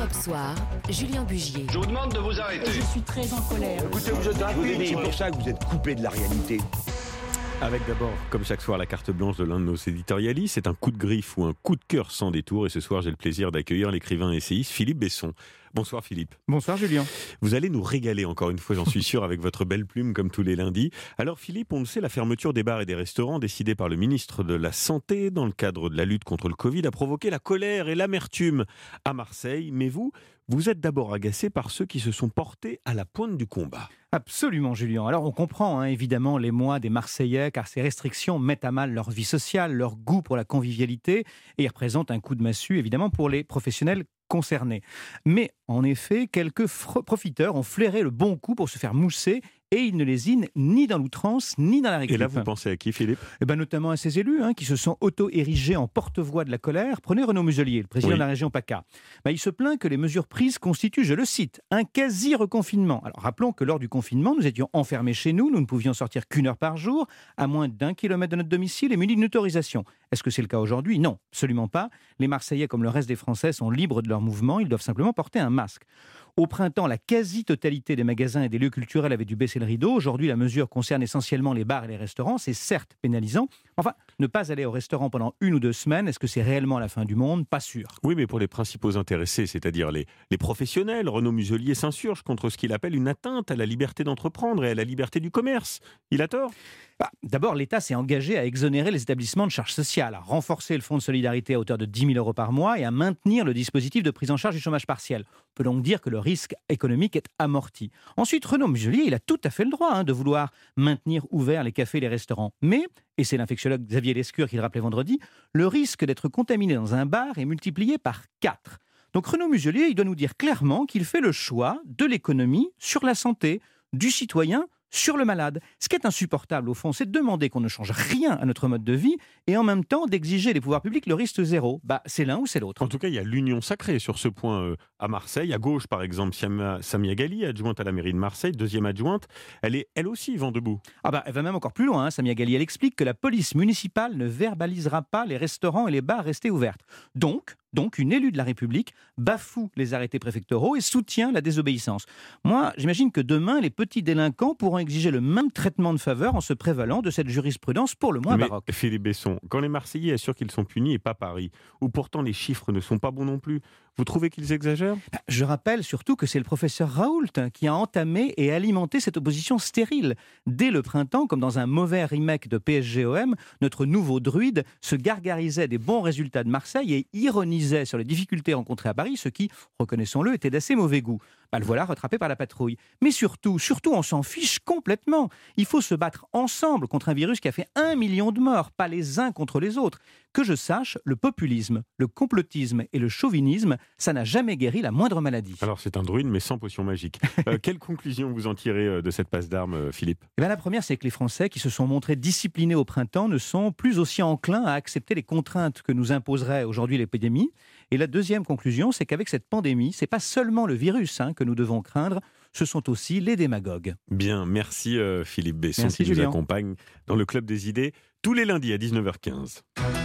Europe Soir, Julien Bugier. Je vous demande de vous arrêter. Je suis très en colère. Écoutez, vous êtes rapide, c'est pour ça que vous êtes coupé de la réalité. Avec d'abord, comme chaque soir, la carte blanche de l'un de nos éditorialistes. C'est un coup de griffe ou un coup de cœur sans détour. Et ce soir, j'ai le plaisir d'accueillir l'écrivain et essayiste Philippe Besson. Bonsoir Philippe. Bonsoir Julien. Vous allez nous régaler encore une fois, j'en suis sûr, avec votre belle plume comme tous les lundis. Alors Philippe, on le sait, la fermeture des bars et des restaurants décidée par le ministre de la Santé dans le cadre de la lutte contre le Covid a provoqué la colère et l'amertume à Marseille. Mais vous êtes d'abord agacé par ceux qui se sont portés à la pointe du combat. Absolument Julien. Alors on comprend évidemment l'émoi des Marseillais car ces restrictions mettent à mal leur vie sociale, leur goût pour la convivialité et représentent un coup de massue évidemment pour les professionnels concernés. Mais en effet, quelques profiteurs ont flairé le bon coup pour se faire mousser et ils ne lésinent ni dans l'outrance ni dans la récup. Et là, vous pensez à qui, Philippe ? Notamment à ces élus qui se sont auto-érigés en porte-voix de la colère. Prenez Renaud Muselier, le président de la région PACA. Il se plaint que les mesures prises constituent, je le cite, un quasi-reconfinement. Alors rappelons que lors du confinement, nous étions enfermés chez nous, nous ne pouvions sortir qu'1 heure par jour, à moins d'1 kilomètre de notre domicile et munis d'une autorisation. Est-ce que c'est le cas aujourd'hui ? Non, absolument pas. Les Marseillais, comme le reste des Français, sont libres de leur mouvement, ils doivent simplement porter un masque. Au printemps, la quasi-totalité des magasins et des lieux culturels avaient dû baisser le rideau. Aujourd'hui, la mesure concerne essentiellement les bars et les restaurants. C'est certes pénalisant. Enfin, ne pas aller au restaurant pendant 1 ou 2 semaines, est-ce que c'est réellement la fin du monde ? Pas sûr. Oui, mais pour les principaux intéressés, c'est-à-dire les professionnels, Renaud Muselier s'insurge contre ce qu'il appelle une atteinte à la liberté d'entreprendre et à la liberté du commerce. Il a tort ? D'abord, l'État s'est engagé à exonérer les établissements de charges sociales, à renforcer le fonds de solidarité à hauteur de 10 000 euros par mois et à maintenir le dispositif de prise en charge du chômage partiel. On peut donc dire que le risque économique est amorti. Ensuite, Renaud Muselier, il a tout à fait le droit de vouloir maintenir ouverts les cafés et les restaurants. Mais, et c'est l'infectiologue Xavier Lescure qui le rappelait vendredi, le risque d'être contaminé dans un bar est multiplié par 4. Donc Renaud Muselier, il doit nous dire clairement qu'il fait le choix de l'économie sur la santé, du citoyen sur le malade. Ce qui est insupportable, au fond, c'est de demander qu'on ne change rien à notre mode de vie et en même temps d'exiger des pouvoirs publics le risque zéro. C'est l'un ou c'est l'autre. En tout cas, il y a l'union sacrée sur ce point à Marseille. À gauche, par exemple, Samia Ghali, adjointe à la mairie de Marseille, deuxième adjointe. Elle est, elle aussi, vent debout. Elle va même encore plus loin, Samia Ghali. Elle explique que la police municipale ne verbalisera pas les restaurants et les bars restés ouverts. Donc, une élue de la République bafoue les arrêtés préfectoraux et soutient la désobéissance. Moi, j'imagine que demain, les petits délinquants pourront exiger le même traitement de faveur en se prévalant de cette jurisprudence pour le moins baroque. Philippe Besson, quand les Marseillais assurent qu'ils sont punis et pas Paris, où pourtant les chiffres ne sont pas bons non plus, vous trouvez qu'ils exagèrent ? Je rappelle surtout que c'est le professeur Raoult qui a entamé et alimenté cette opposition stérile. Dès le printemps, comme dans un mauvais remake de PSGOM, notre nouveau druide se gargarisait des bons résultats de Marseille et ironisait sur les difficultés rencontrées à Paris, ce qui, reconnaissons-le, était d'assez mauvais goût. Le voilà rattrapé par la patrouille. Mais surtout, on s'en fiche complètement. Il faut se battre ensemble contre un virus qui a fait 1 million de morts, pas les uns contre les autres. Que je sache, le populisme, le complotisme et le chauvinisme, ça n'a jamais guéri la moindre maladie. Alors c'est un druide, mais sans potion magique. Quelle conclusion vous en tirez de cette passe d'armes, Philippe ? La première, c'est que les Français qui se sont montrés disciplinés au printemps ne sont plus aussi enclins à accepter les contraintes que nous imposerait aujourd'hui l'épidémie. Et la deuxième conclusion, c'est qu'avec cette pandémie, c'est pas seulement le virus que nous devons craindre, ce sont aussi les démagogues. Bien, merci Philippe Besson. Merci, qui Julien. nous accompagne dans le Club des Idées tous les lundis à 19h15.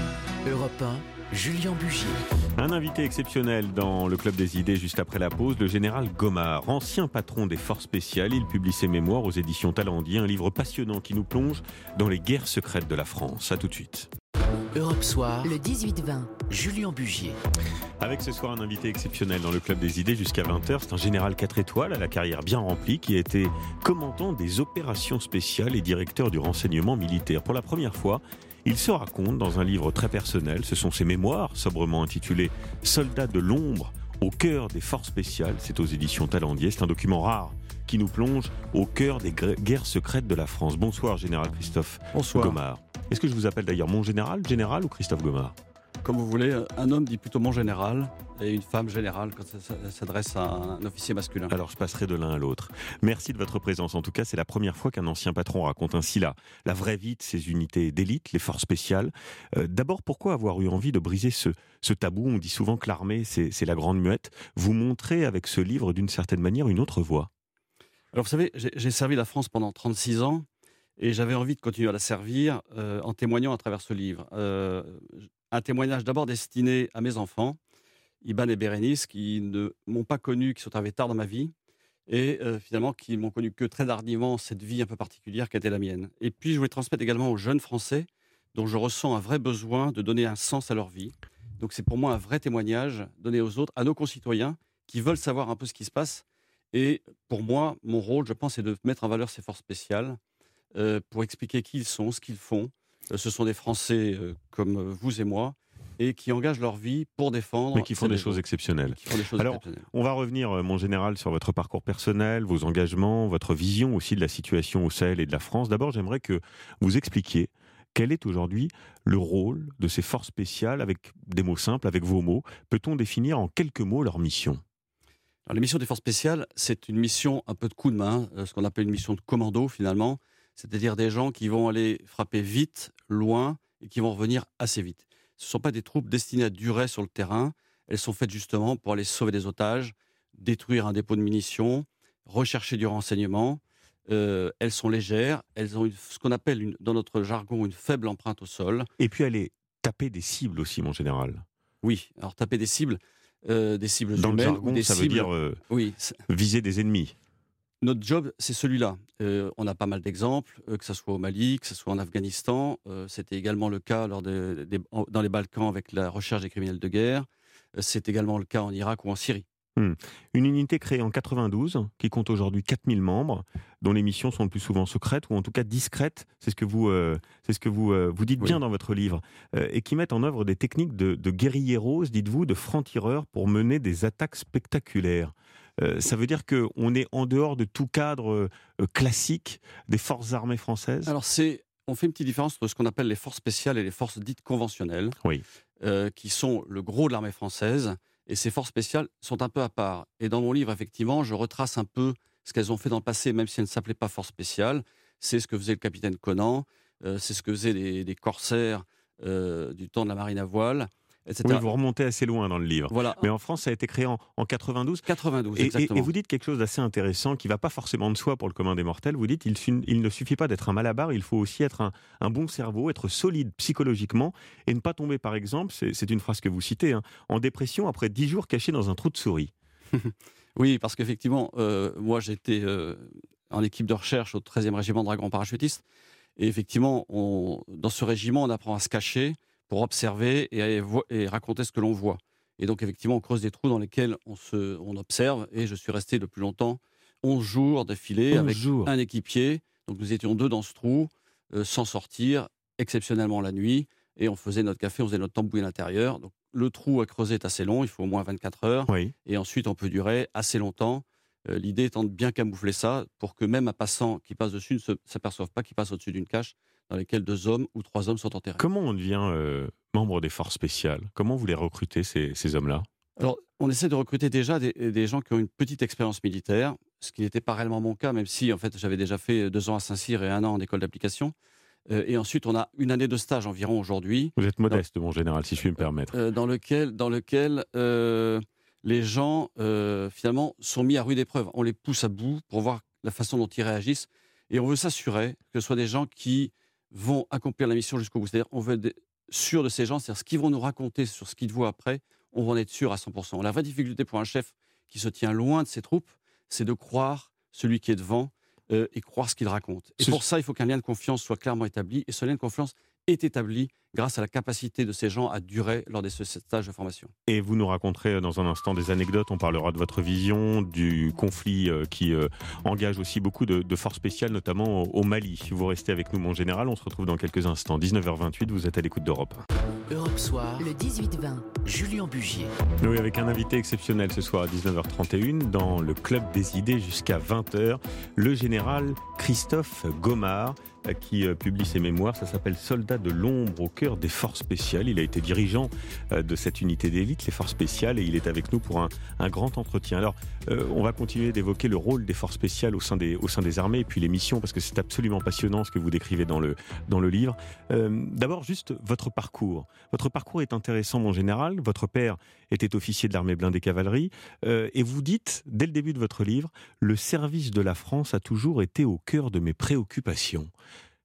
Europe 1, Julien Bugier. Un invité exceptionnel dans le Club des Idées juste après la pause, le général Gomard, ancien patron des forces spéciales. Il publie ses mémoires aux éditions Talendier, un livre passionnant qui nous plonge dans les guerres secrètes de la France. À tout de suite. Europe Soir, le 18-20, Julien Bugier. Avec ce soir un invité exceptionnel dans le Club des Idées jusqu'à 20h. C'est un général 4 étoiles à la carrière bien remplie qui a été commandant des opérations spéciales et directeur du renseignement militaire. Pour la première fois, il se raconte dans un livre très personnel. Ce sont ses mémoires, sobrement intitulées « Soldats de l'ombre au cœur des forces spéciales ». C'est aux éditions Talendier. C'est un document rare qui nous plonge au cœur des guerres secrètes de la France. Bonsoir, général Christophe Gomard. Est-ce que je vous appelle d'ailleurs mon général ou Christophe Gomard ? Comme vous voulez, un homme dit plutôt mon général et une femme générale quand ça s'adresse à un officier masculin. Alors je passerai de l'un à l'autre. Merci de votre présence. En tout cas, c'est la première fois qu'un ancien patron raconte ainsi la vraie vie de ces unités d'élite, les forces spéciales. D'abord, pourquoi avoir eu envie de briser ce tabou ? On dit souvent que l'armée, c'est la grande muette. Vous montrez avec ce livre, d'une certaine manière, une autre voie. Alors vous savez, j'ai servi la France pendant 36 ans et j'avais envie de continuer à la servir en témoignant à travers ce livre. Un témoignage d'abord destiné à mes enfants Iban et Bérénice, qui ne m'ont pas connu, qui sont arrivés tard dans ma vie, et finalement qui m'ont connu que très tardivement cette vie un peu particulière qui a été la mienne. Et puis je voulais transmettre également aux jeunes Français, dont je ressens un vrai besoin de donner un sens à leur vie. Donc c'est pour moi un vrai témoignage donné aux autres, à nos concitoyens, qui veulent savoir un peu ce qui se passe. Et pour moi, mon rôle, je pense, c'est de mettre en valeur ces forces spéciales pour expliquer qui ils sont, ce qu'ils font. Ce sont des Français comme vous et moi, et qui engagent leur vie pour défendre... Mais qui font des choses exceptionnelles. Alors, on va revenir, mon général, sur votre parcours personnel, vos engagements, votre vision aussi de la situation au Sahel et de la France. D'abord, j'aimerais que vous expliquiez quel est aujourd'hui le rôle de ces forces spéciales, avec des mots simples, avec vos mots. Peut-on définir en quelques mots leur mission ? Alors, la mission des forces spéciales, c'est une mission un peu de coup de main, ce qu'on appelle une mission de commando finalement, c'est-à-dire des gens qui vont aller frapper vite, loin, et qui vont revenir assez vite. Ce ne sont pas des troupes destinées à durer sur le terrain, elles sont faites justement pour aller sauver des otages, détruire un dépôt de munitions, rechercher du renseignement. Elles sont légères, elles ont ce qu'on appelle dans notre jargon une faible empreinte au sol. Et puis aller taper des cibles aussi, mon général. Oui, alors taper des cibles dans humaines, le jargon, ou des ça cibles... veut dire oui, viser des ennemis. Notre job, c'est celui-là. On a pas mal d'exemples, que ce soit au Mali, que ce soit en Afghanistan. C'était également le cas dans les Balkans avec la recherche des criminels de guerre. C'est également le cas en Irak ou en Syrie. Une unité créée en 92, qui compte aujourd'hui 4000 membres, dont les missions sont le plus souvent secrètes, ou en tout cas discrètes, c'est ce que vous dites bien dans votre livre, et qui mettent en œuvre des techniques de guérilleros, dites-vous, de francs-tireurs, pour mener des attaques spectaculaires. Ça veut dire qu'on est en dehors de tout cadre classique des forces armées françaises ? Alors on fait une petite différence entre ce qu'on appelle les forces spéciales et les forces dites conventionnelles, oui. Qui sont le gros de l'armée française. Et ces forces spéciales sont un peu à part. Et dans mon livre, effectivement, je retrace un peu ce qu'elles ont fait dans le passé, même si elles ne s'appelaient pas forces spéciales. C'est ce que faisait le capitaine Conan, c'est ce que faisaient les corsaires du temps de la marine à voile, etc. Oui, vous remontez assez loin dans le livre. Voilà. Mais en France, ça a été créé en 92. 92, exactement. Et vous dites quelque chose d'assez intéressant qui ne va pas forcément de soi pour le commun des mortels. Vous dites il ne suffit pas d'être un malabar, il faut aussi être un bon cerveau, être solide psychologiquement et ne pas tomber, par exemple, c'est une phrase que vous citez, en dépression après 10 jours cachés dans un trou de souris. Oui, parce qu'effectivement, moi j'étais en équipe de recherche au 13e régiment de dragons parachutistes. Et effectivement, dans ce régiment, on apprend à se cacher pour observer et raconter ce que l'on voit. Et donc, effectivement, on creuse des trous dans lesquels on observe. Et je suis resté le plus longtemps, 11 jours d'affilée, avec un équipier. Donc, nous étions 2 dans ce trou, sans sortir, exceptionnellement la nuit. Et on faisait notre café, on faisait notre tambouille à l'intérieur. Donc, le trou à creuser est assez long, il faut au moins 24 heures. Oui. Et ensuite, on peut durer assez longtemps. L'idée étant de bien camoufler ça pour que même un passant qui passe dessus ne s'aperçoive pas qu'il passe au-dessus d'une cache dans laquelle 2 hommes ou 3 hommes sont enterrés. Comment on devient membre des forces spéciales ? Comment vous les recrutez, ces hommes-là ? Alors, on essaie de recruter déjà des gens qui ont une petite expérience militaire, ce qui n'était pas réellement mon cas, même si en fait j'avais déjà fait 2 ans à Saint-Cyr et 1 an en école d'application. Et ensuite, on a 1 année de stage environ aujourd'hui. Vous êtes modeste, mon général, si je puis me permettre. Dans lequel les gens, finalement, sont mis à rude épreuve. On les pousse à bout pour voir la façon dont ils réagissent. Et on veut s'assurer que ce soit des gens qui vont accomplir la mission jusqu'au bout. C'est-à-dire on veut être sûr de ces gens, c'est-à-dire ce qu'ils vont nous raconter sur ce qu'ils voient après, on va en être sûr à 100%. La vraie difficulté pour un chef qui se tient loin de ses troupes, c'est de croire celui qui est devant et croire ce qu'il raconte. Et pour ça, il faut qu'un lien de confiance soit clairement établi. Et ce lien de confiance est établi grâce à la capacité de ces gens à durer lors des stages de formation. Et vous nous raconterez dans un instant des anecdotes, on parlera de votre vision, du conflit qui engage aussi beaucoup de forces spéciales, notamment au Mali. Vous restez avec nous, mon général, on se retrouve dans quelques instants. 19h28, vous êtes à l'écoute d'Europe. Europe Soir, le 18-20, Julien Bugier. Oui, avec un invité exceptionnel ce soir à 19h31, dans le Club des Idées jusqu'à 20h, le général Christophe Gomard, qui publie ses mémoires. Ça s'appelle « Soldat de l'ombre au cœur des forces spéciales ». Il a été dirigeant de cette unité d'élite, les forces spéciales, et il est avec nous pour un grand entretien. Alors, on va continuer d'évoquer le rôle des forces spéciales au sein des armées, et puis les missions, parce que c'est absolument passionnant ce que vous décrivez dans le livre. D'abord, juste votre parcours. Votre parcours est intéressant, mon général. Votre père était officier de l'armée blindée cavalerie, et vous dites, dès le début de votre livre, « Le service de la France a toujours été au cœur de mes préoccupations ».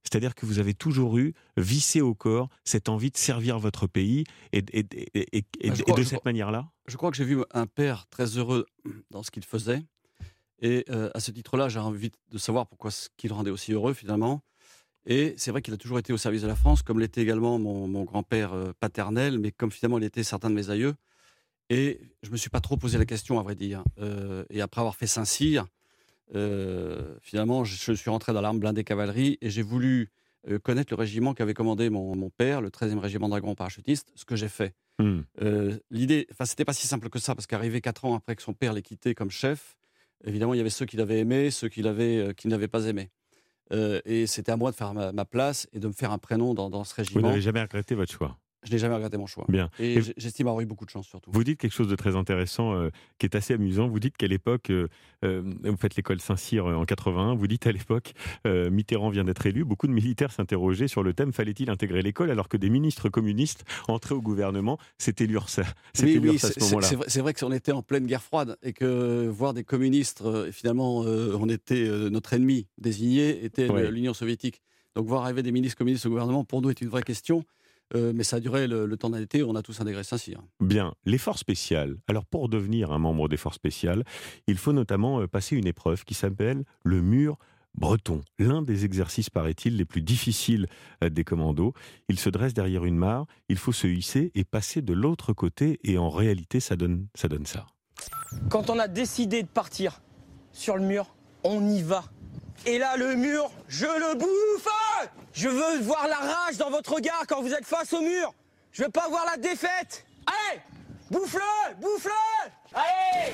C'est-à-dire que vous avez toujours eu, vissé au corps, cette envie de servir votre pays et de cette manière-là? Je crois que j'ai vu un père très heureux dans ce qu'il faisait. Et à ce titre-là, j'ai envie de savoir pourquoi ce qui le rendait aussi heureux finalement. Et c'est vrai qu'il a toujours été au service de la France, comme l'était également mon grand-père paternel, mais comme finalement l'étaient certains de mes aïeux. Et je ne me suis pas trop posé la question, à vrai dire. Et après avoir fait Saint-Cyr, finalement, je suis rentré dans l'arme blindée cavalerie et j'ai voulu connaître le régiment qu'avait commandé mon père, le 13e régiment de dragons parachutistes, ce que j'ai fait. L'idée, c'était pas si simple que ça, parce qu'arrivé 4 ans après que son père l'ait quitté comme chef, évidemment, il y avait ceux qui l'avaient aimé, ceux qui n'avaient pas aimé. Et c'était à moi de faire ma place et de me faire un prénom dans ce régiment. Vous n'avez jamais regretté votre choix? Je n'ai jamais regretté mon choix. Bien. Et j'estime avoir eu beaucoup de chance, surtout. Vous dites quelque chose de très intéressant, qui est assez amusant. Vous dites qu'à l'époque, vous faites l'école Saint-Cyr en 81, vous dites à l'époque, Mitterrand vient d'être élu, beaucoup de militaires s'interrogeaient sur le thème, fallait-il intégrer l'école alors que des ministres communistes entraient au gouvernement? C'était l'URSS. C'était l'URSS à ce moment-là. C'est vrai qu'on était en pleine guerre froide et que voir des communistes, finalement, on était notre ennemi désigné, était l'Union soviétique. Donc voir arriver des ministres communistes au gouvernement, pour nous, est une vraie question. Mais ça a duré le temps d'un été, on a tous intégré Saint-Cyr. Bien, les forces spéciales. Alors pour devenir un membre des forces spéciales, il faut notamment passer une épreuve qui s'appelle le mur breton. L'un des exercices, paraît-il, les plus difficiles des commandos. Il se dresse derrière une mare, il faut se hisser et passer de l'autre côté, et en réalité ça donne ça. Quand on a décidé de partir sur le mur, on y va. Et là, le mur, je le bouffe! Je veux voir la rage dans votre regard quand vous êtes face au mur. Je veux pas voir la défaite. Allez! Bouffe-le! Bouffe-le! Allez!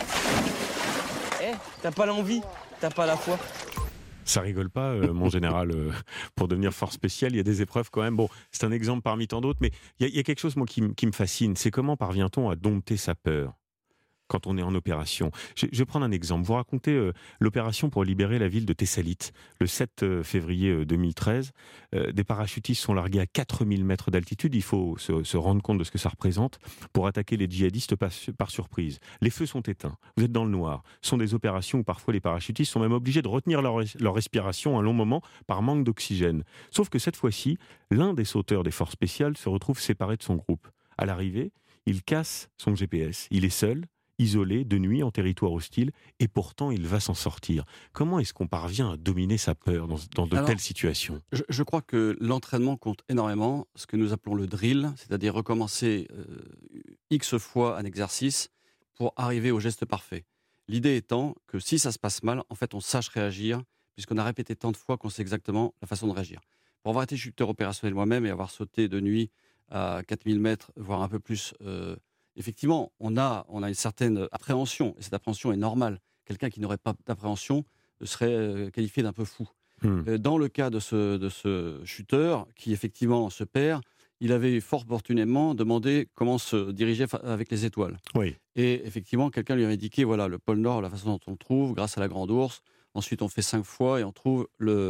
T'as pas l'envie, t'as pas la foi. Ça rigole pas, mon général, pour devenir force spéciale, il y a des épreuves quand même. Bon, c'est un exemple parmi tant d'autres, mais il y a quelque chose, moi, qui me fascine. C'est comment parvient-on à dompter sa peur quand on est en opération? Je vais prendre un exemple. Vous racontez l'opération pour libérer la ville de Thessalite. Le 7 février 2013, des parachutistes sont largués à 4000 mètres d'altitude. Il faut se rendre compte de ce que ça représente pour attaquer les djihadistes par surprise. Les feux sont éteints. Vous êtes dans le noir. Ce sont des opérations où parfois les parachutistes sont même obligés de retenir leur respiration un long moment par manque d'oxygène. Sauf que cette fois-ci, l'un des sauteurs des forces spéciales se retrouve séparé de son groupe. À l'arrivée, il casse son GPS. Il est seul, isolé, de nuit, en territoire hostile, et pourtant il va s'en sortir. Comment est-ce qu'on parvient à dominer sa peur dans de telles situations? Je crois que l'entraînement compte énormément, ce que nous appelons le drill, c'est-à-dire recommencer X fois un exercice pour arriver au geste parfait. L'idée étant que si ça se passe mal, en fait on sache réagir, puisqu'on a répété tant de fois qu'on sait exactement la façon de réagir. Pour avoir été chuteur opérationnel moi-même et avoir sauté de nuit à 4000 mètres, voire un peu plus, effectivement, on a une certaine appréhension, et cette appréhension est normale. Quelqu'un qui n'aurait pas d'appréhension serait qualifié d'un peu fou. Dans le cas de ce chuteur, qui effectivement se perd, il avait fort opportunément demandé comment se diriger avec les étoiles. Oui. Et effectivement, quelqu'un lui avait indiqué, voilà, le pôle Nord, la façon dont on le trouve, grâce à la Grande Ourse. Ensuite, on fait 5 fois et on trouve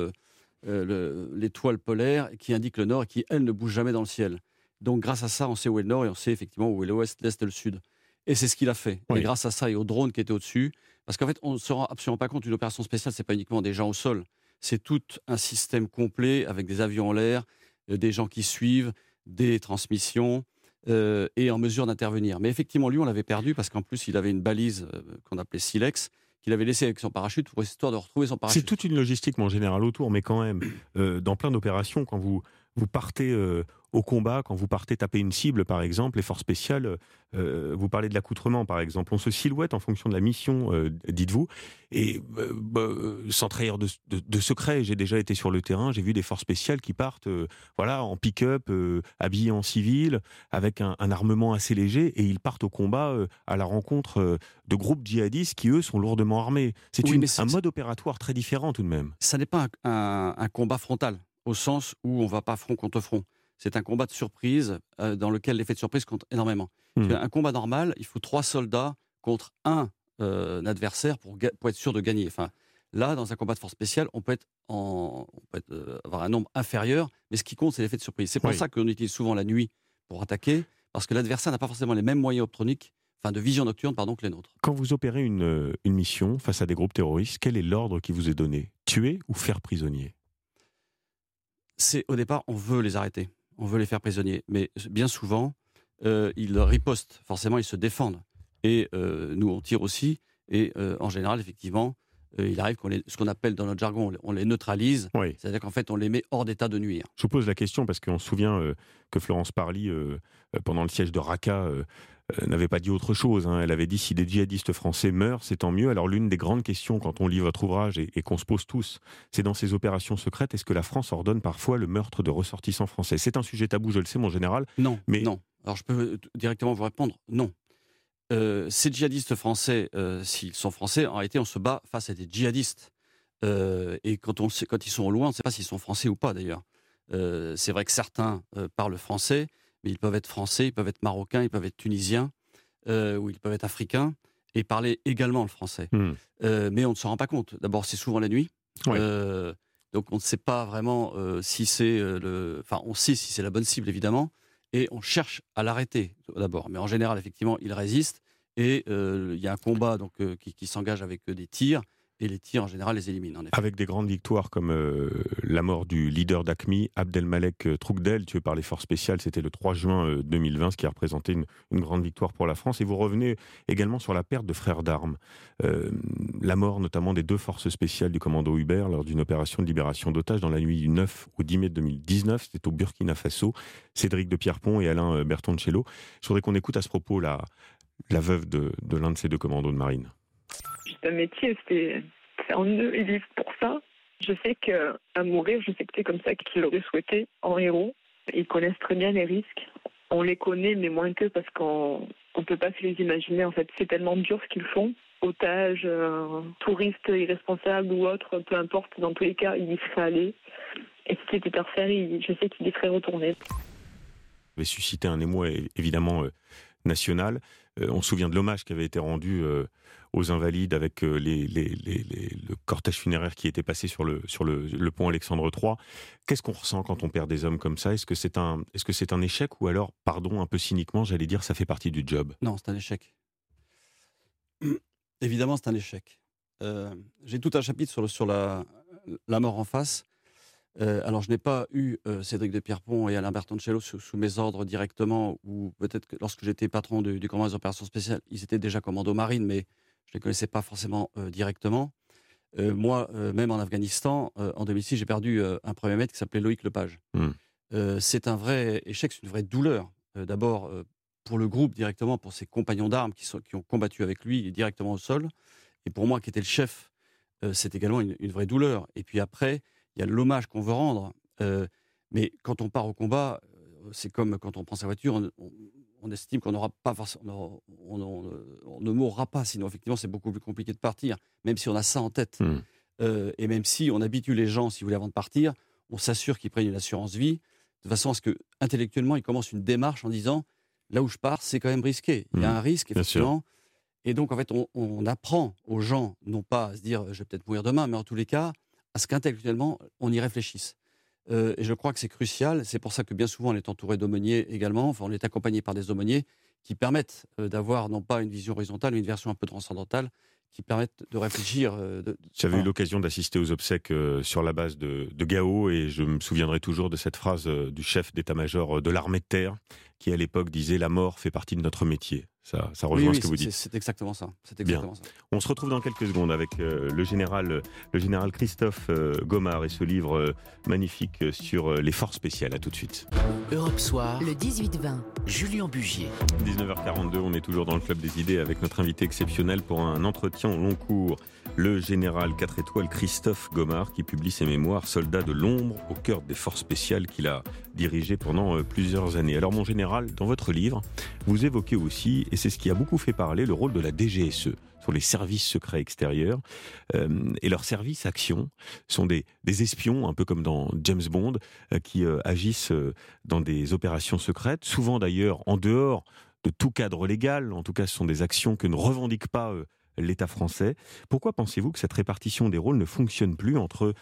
l'étoile polaire qui indique le Nord et qui, elle, ne bouge jamais dans le ciel. Donc, grâce à ça, on sait où est le nord et on sait effectivement où est l'ouest, l'est et le sud. Et c'est ce qu'il a fait. Oui. Et grâce à ça et au drone qui était au-dessus, parce qu'en fait, on ne se rend absolument pas compte d'une opération spéciale, c'est pas uniquement des gens au sol. C'est tout un système complet avec des avions en l'air, des gens qui suivent, des transmissions et en mesure d'intervenir. Mais effectivement, lui, on l'avait perdu parce qu'en plus, il avait une balise qu'on appelait Silex, qu'il avait laissé avec son parachute pour histoire de retrouver son parachute. C'est toute une logistique, mon général, autour, mais quand même, dans plein d'opérations, quand vous partez au combat, quand vous partez taper une cible, par exemple, les forces spéciales, vous parlez de l'accoutrement, par exemple, on se silhouette en fonction de la mission, dites-vous, et sans trahir de secret, j'ai déjà été sur le terrain, j'ai vu des forces spéciales qui partent en pick-up, habillés en civil, avec un armement assez léger, et ils partent au combat à la rencontre de groupes djihadistes qui, eux, sont lourdement armés. C'est un mode opératoire très différent, tout de même. Ça n'est pas un combat frontal, au sens où on ne va pas front contre front. C'est un combat de surprise dans lequel l'effet de surprise compte énormément. Un combat normal, il faut 3 soldats contre un adversaire pour être sûr de gagner. Enfin, là, dans un combat de force spéciale, on peut avoir un nombre inférieur, mais ce qui compte, c'est l'effet de surprise. C'est pour ça qu'on utilise souvent la nuit pour attaquer, parce que l'adversaire n'a pas forcément les mêmes moyens optroniques, de vision nocturne, que les nôtres. Quand vous opérez une mission face à des groupes terroristes, quel est l'ordre qui vous est donné? Tuer ou faire prisonnier? Au départ, on veut les arrêter, on veut les faire prisonniers, mais bien souvent, ils ripostent, forcément, ils se défendent. Et nous, on tire aussi, et en général, effectivement, il arrive ce qu'on appelle dans notre jargon, on les neutralise, Oui. c'est-à-dire qu'en fait, on les met hors d'état de nuire. Je vous pose la question parce qu'on se souvient que Florence Parly, pendant le siège de Raqqa, n'avait pas dit autre chose. Elle avait dit si des djihadistes français meurent, c'est tant mieux. Alors l'une des grandes questions quand on lit votre ouvrage et qu'on se pose tous, c'est dans ces opérations secrètes, est-ce que la France ordonne parfois le meurtre de ressortissants français ? C'est un sujet tabou, je le sais, mon général. Non, mais... non. Alors je peux directement vous répondre, non. Ces djihadistes français, s'ils sont français, en réalité, on se bat face à des djihadistes. Et quand ils sont au loin, on ne sait pas s'ils sont français ou pas, d'ailleurs. C'est vrai que certains parlent français, mais ils peuvent être français, ils peuvent être marocains, ils peuvent être tunisiens, ou ils peuvent être africains, et parler également le français. Mais on ne s'en rend pas compte. D'abord, c'est souvent la nuit. Ouais. Donc on ne sait pas vraiment si c'est Enfin, on sait si c'est la bonne cible, évidemment, et on cherche à l'arrêter, d'abord. Mais en général, effectivement, il résiste, et il y a un combat qui s'engage avec des tirs, et les tirs, en général, les éliminent. En effet. Avec des grandes victoires comme la mort du leader d'AQMI, Abdelmalek Troukdel, tué par les forces spéciales, c'était le 3 juin 2020, ce qui a représenté une grande victoire pour la France. Et vous revenez également sur la perte de frères d'armes. La mort notamment des 2 forces spéciales du commando Hubert lors d'une opération de libération d'otages dans la nuit du 9 au 10 mai 2019. C'était au Burkina Faso. Cédric de Pierrepont et Alain Bertoncello. Je voudrais qu'on écoute à ce propos la veuve de l'un de ces 2 commandos de marine. C'est un métier, c'est en eux, ils vivent pour ça. Je sais qu'à mourir, je sais que c'est comme ça qu'ils l'auraient souhaité, en héros. Ils connaissent très bien les risques. On les connaît, mais moins qu'eux, parce qu'on ne peut pas se les imaginer. En fait, c'est tellement dur ce qu'ils font. Otages, touristes irresponsables ou autres, peu importe, dans tous les cas, ils y seraient allés. Et si c'était à refaire, je sais qu'ils y seraient retournés. Vous avez suscité un émoi, évidemment, national. On se souvient de l'hommage qui avait été rendu aux Invalides avec le cortège funéraire qui était passé sur le pont Alexandre III. Qu'est-ce qu'on ressent quand on perd des hommes comme ça ? Est-ce que c'est un échec ou alors, pardon, un peu cyniquement, j'allais dire, ça fait partie du job ? Non, c'est un échec. Évidemment, c'est un échec. J'ai tout un chapitre sur la mort en face. Alors, je n'ai pas eu Cédric de Pierrepont et Alain Bertoncello sous mes ordres directement, ou peut-être que lorsque j'étais patron du commandement des opérations spéciales, ils étaient déjà commando marine, mais je ne les connaissais pas forcément directement. Moi, même en Afghanistan, en 2006, j'ai perdu un premier maître qui s'appelait Loïc Lepage. C'est un vrai échec, c'est une vraie douleur. D'abord, pour le groupe directement, pour ses compagnons d'armes qui ont combattu avec lui directement au sol. Et pour moi, qui était le chef, c'est également une vraie douleur. Et puis après, il y a l'hommage qu'on veut rendre. Mais quand on part au combat, c'est comme quand on prend sa voiture, on estime qu'on n'aura pas forcément, on ne mourra pas. Sinon, effectivement, c'est beaucoup plus compliqué de partir, même si on a ça en tête. Et même si on habitue les gens, si vous voulez, avant de partir, on s'assure qu'ils prennent une assurance vie, de façon à ce que, intellectuellement, ils commencent une démarche en disant, là où je pars, c'est quand même risqué. Il y a un risque, effectivement. Et donc, en fait, on apprend aux gens, non pas à se dire, je vais peut-être mourir demain, mais en tous les cas, à ce qu'intellectuellement, on y réfléchisse. Et je crois que c'est crucial. C'est pour ça que bien souvent, on est entouré d'aumôniers également. Enfin, on est accompagné par des aumôniers qui permettent d'avoir non pas une vision horizontale, mais une version un peu transcendantale, qui permettent de réfléchir. J'avais eu l'occasion d'assister aux obsèques sur la base de Gao, et je me souviendrai toujours de cette phrase du chef d'état-major de l'armée de terre, qui à l'époque disait « La mort fait partie de notre métier ». Ça rejoint ce que vous dites. C'est exactement ça. Bien. On se retrouve dans quelques secondes avec le général Christophe Gomard et ce livre magnifique sur les forces spéciales. À tout de suite. Europe Soir, le 18-20, Julien Bugier. 19h42, on est toujours dans le Club des Idées avec notre invité exceptionnel pour un entretien au long cours, le général 4 étoiles Christophe Gomard, qui publie ses mémoires Soldats de l'ombre au cœur des forces spéciales qu'il a dirigées pendant plusieurs années. Alors mon général, dans votre livre, vous évoquez aussi, et c'est ce qui a beaucoup fait parler, le rôle de la DGSE sur les services secrets extérieurs. Et leurs services actions sont des espions, un peu comme dans James Bond, qui agissent dans des opérations secrètes, souvent d'ailleurs en dehors de tout cadre légal. En tout cas, ce sont des actions que ne revendique pas l'État français. Pourquoi pensez-vous que cette répartition des rôles ne fonctionne plus entre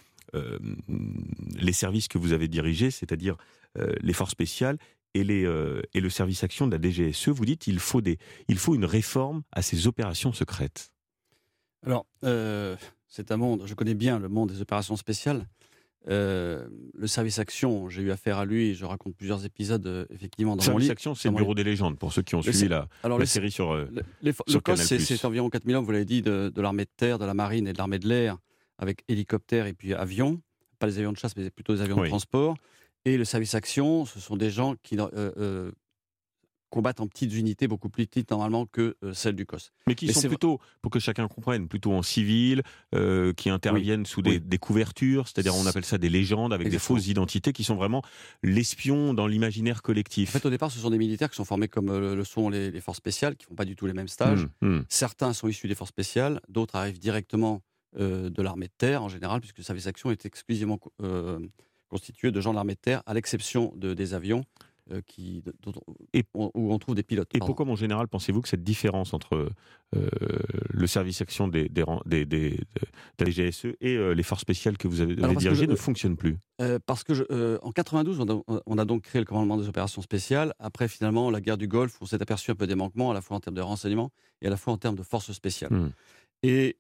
les services que vous avez dirigés, c'est-à-dire les forces spéciales, et le service action de la DGSE? Vous dites qu'il faut une réforme à ces opérations secrètes. Alors, c'est un monde, je connais bien le monde des opérations spéciales. Le service action, j'ai eu affaire à lui, je raconte plusieurs épisodes effectivement dans mon Service livre. action, c'est le bureau des légendes, pour ceux qui ont suivi la série sur Le sur COS, Canal+. c'est environ 4000 hommes, vous l'avez dit, de l'armée de terre, de la marine et de l'armée de l'air, avec hélicoptères et puis avions. Pas les avions de chasse, mais plutôt les avions de transport. Et le service action, ce sont des gens qui combattent en petites unités, beaucoup plus petites normalement que celles du COS. Mais qui sont plutôt, pour que chacun comprenne, plutôt en civil, qui interviennent sous des couvertures, c'est-à-dire on appelle ça des légendes avec des fausses identités, qui sont vraiment l'espion dans l'imaginaire collectif. En fait, au départ, ce sont des militaires qui sont formés comme le sont les forces spéciales, qui ne font pas du tout les mêmes stages. Certains sont issus des forces spéciales, d'autres arrivent directement de l'armée de terre en général, puisque le service action est exclusivement constitué de gens de l'armée de terre, à l'exception des avions. Où on trouve des pilotes. Et pourquoi, mon général, pensez-vous que cette différence entre le service action de la DGSE et les forces spéciales que vous avez dirigées ne fonctionne plus? Parce que en 92, on a donc créé le commandement des opérations spéciales. Après, finalement, la guerre du Golfe, on s'est aperçu un peu des manquements, à la fois en termes de renseignement et à la fois en termes de forces spéciales. Et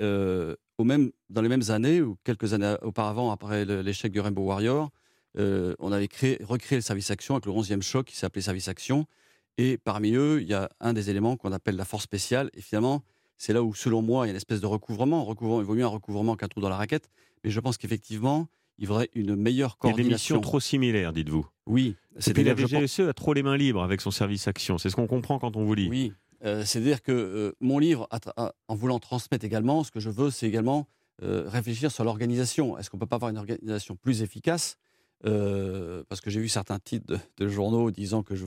dans les mêmes années, ou quelques années auparavant, après l'échec du Rainbow Warrior, on avait recréé le service action avec le 11e choc qui s'appelait service action. Et parmi eux, il y a un des éléments qu'on appelle la force spéciale. Et finalement, c'est là où, selon moi, il y a une espèce de recouvrement. Il vaut mieux un recouvrement qu'un trou dans la raquette. Mais je pense qu'effectivement, il faudrait une meilleure coordination. Il y a des missions trop similaires, dites-vous. Oui. Et puis la DGSE a trop les mains libres avec son service action. C'est ce qu'on comprend quand on vous lit. Oui. C'est-à-dire que mon livre, en voulant transmettre également, ce que je veux, c'est également réfléchir sur l'organisation. Est-ce qu'on ne peut pas avoir une organisation plus efficace ? Parce que j'ai vu certains titres de journaux disant que je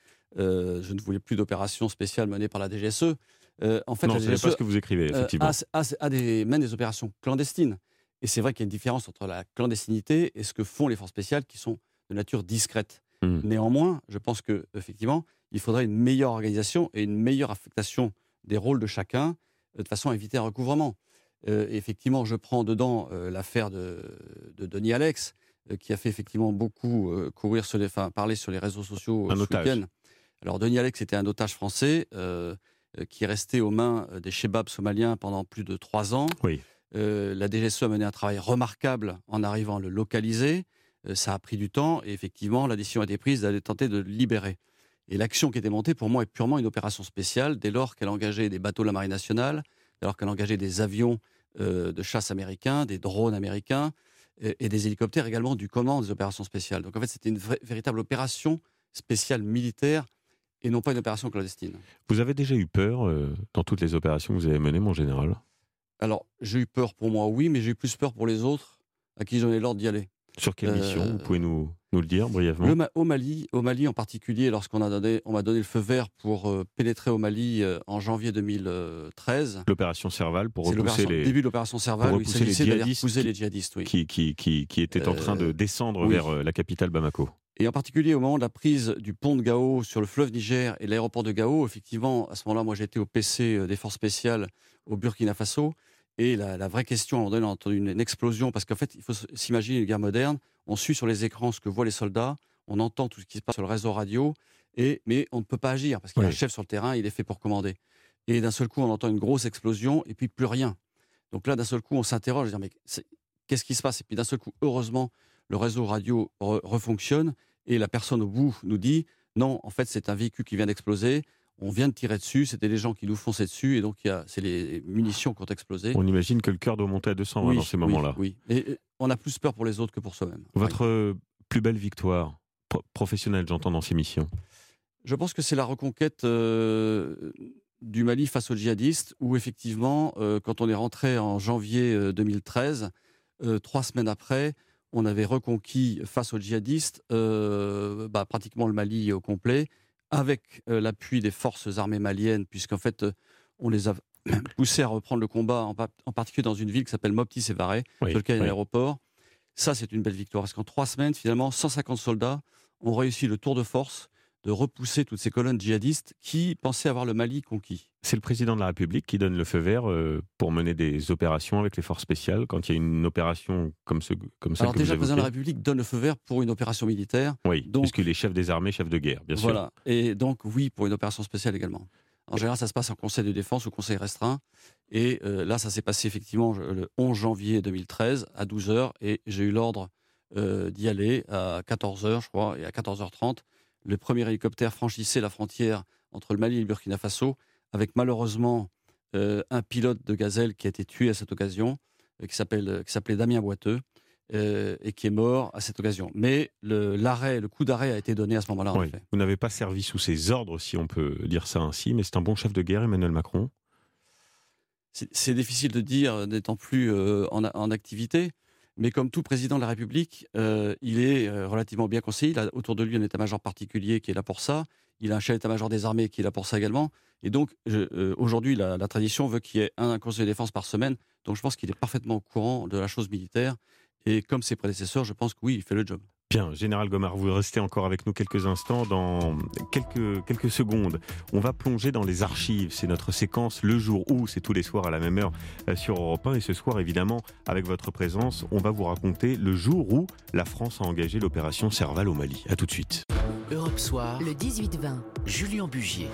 ne voulais plus d'opérations spéciales menées par la DGSE. En fait, non, la DGSE c'est pas ce que vous écrivez, effectivement. mène des opérations clandestines. Et c'est vrai qu'il y a une différence entre la clandestinité et ce que font les forces spéciales qui sont de nature discrète. Néanmoins, je pense qu'effectivement, il faudrait une meilleure organisation et une meilleure affectation des rôles de chacun de façon à éviter un recouvrement. Effectivement, je prends dedans l'affaire de Denis Alex, qui a fait effectivement beaucoup parler sur les réseaux sociaux ce week-end. Alors, Denis Alex était un otage français qui est resté aux mains des chebabs somaliens pendant plus de 3 ans. Oui. La DGSE a mené un travail remarquable en arrivant à le localiser. Ça a pris du temps et effectivement, la décision a été prise d'aller tenter de le libérer. Et l'action qui était montée, pour moi, est purement une opération spéciale, dès lors qu'elle engageait des bateaux de la Marine nationale, dès lors qu'elle engageait des avions de chasse américains, des drones américains, et des hélicoptères également du commandement des opérations spéciales. Donc en fait, c'était une véritable opération spéciale militaire et non pas une opération clandestine. Vous avez déjà eu peur dans toutes les opérations que vous avez menées, mon général? Alors, j'ai eu peur pour moi, oui, mais j'ai eu plus peur pour les autres à qui j'ai donné l'ordre d'y aller. Sur quelle mission? Vous pouvez nous le dire brièvement? Au Mali en particulier, lorsqu'on m'a donné le feu vert pour pénétrer au Mali en janvier 2013. L'opération Serval pour repousser les... début de l'opération Serval, il s'agissait d'aller repousser les djihadistes, oui. qui étaient en train de descendre vers la capitale Bamako. Et en particulier au moment de la prise du pont de Gao sur le fleuve Niger et l'aéroport de Gao, effectivement, à ce moment-là, moi j'étais au PC des forces spéciales au Burkina Faso. Et la vraie question, à un moment donné, on a entendu une explosion, parce qu'en fait, il faut s'imaginer une guerre moderne. On suit sur les écrans ce que voient les soldats, on entend tout ce qui se passe sur le réseau radio, mais on ne peut pas agir, parce qu'il y a un chef sur le terrain, il est fait pour commander. Et d'un seul coup, on entend une grosse explosion, et puis plus rien. Donc là, d'un seul coup, on s'interroge, mais qu'est-ce qui se passe? Et puis d'un seul coup, heureusement, le réseau radio refonctionne, et la personne au bout nous dit, non, en fait, c'est un véhicule qui vient d'exploser, on vient de tirer dessus, c'était les gens qui nous fonçaient dessus, et donc c'est les munitions qui ont explosé. On imagine que le cœur doit monter à 200 dans ces moments-là. Oui, et on a plus peur pour les autres que pour soi-même. Votre plus belle victoire professionnelle, j'entends, dans ces missions? Je pense que c'est la reconquête du Mali face aux djihadistes, où effectivement, quand on est rentré en janvier 2013, 3 semaines après, on avait reconquis face aux djihadistes pratiquement le Mali au complet, avec l'appui des forces armées maliennes, puisqu'en fait, on les a poussés à reprendre le combat, en particulier dans une ville qui s'appelle Mopti-Sévaré, sur lequel il y a un aéroport. Ça, c'est une belle victoire, parce qu'en 3 semaines, finalement, 150 soldats ont réussi le tour de force de repousser toutes ces colonnes djihadistes qui pensaient avoir le Mali conquis. C'est le président de la République qui donne le feu vert pour mener des opérations avec les forces spéciales, quand il y a une opération comme celle que vous évoquez. Alors déjà, le président de la République donne le feu vert pour une opération militaire. Oui, donc, puisqu'il est chef des armées, chef de guerre, bien sûr. Voilà, et donc oui, pour une opération spéciale également. En général, ça se passe en conseil de défense ou conseil restreint. Et là, ça s'est passé effectivement le 11 janvier 2013 à 12h, et j'ai eu l'ordre d'y aller à 14h, je crois, et à 14h30, le premier hélicoptère franchissait la frontière entre le Mali et le Burkina Faso, avec malheureusement un pilote de Gazelle qui a été tué à cette occasion, qui s'appelait Damien Boiteux, et qui est mort à cette occasion. Mais le coup d'arrêt a été donné à ce moment-là, en Oui. effet. Vous n'avez pas servi sous ses ordres, si on peut dire ça ainsi, mais c'est un bon chef de guerre, Emmanuel Macron. C'est difficile de dire, n'étant plus en activité, mais comme tout président de la République, il est relativement bien conseillé. Il a autour de lui un état-major particulier qui est là pour ça. Il a un chef d'état-major des armées qui est là pour ça également. Et donc, aujourd'hui, la tradition veut qu'il y ait un conseiller de défense par semaine. Donc, je pense qu'il est parfaitement au courant de la chose militaire. Et comme ses prédécesseurs, je pense que oui, il fait le job. Bien, Général Gomard, vous restez encore avec nous quelques instants. Dans quelques secondes, on va plonger dans les archives. C'est notre séquence Le Jour Où, c'est tous les soirs à la même heure sur Europe 1. Et ce soir, évidemment, avec votre présence, on va vous raconter le jour où la France a engagé l'opération Serval au Mali. A tout de suite. Europe Soir, le 18-20, Julien Bugier.